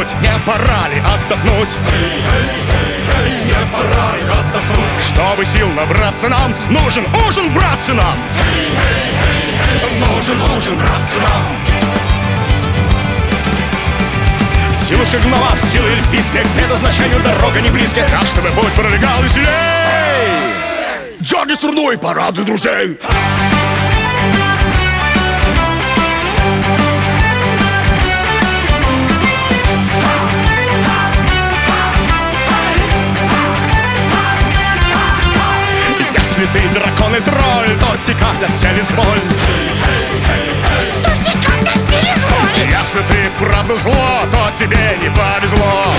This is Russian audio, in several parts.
путь. Не пора ли отдохнуть? Не пора ли отдохнуть? Чтобы сил набраться нам, нужен ужин, братцы, нам. Нужен ужин, братцы, нам. Силушка гнала в силы эльфийские, к предназначению дорога не близкая, так чтобы путь пролегал веселей. Дерни струну и порадуй друзей. Если ты дракон и тролль, то текать от сели зволь. Если ты вправду зло, то тебе не повезло.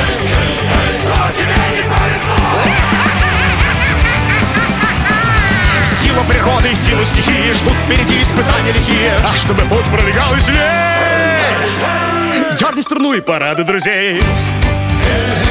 Сила природы и сила стихии ждут впереди испытания лихие. А чтобы путь пролегал веселей, дерни струну и порадуй друзей.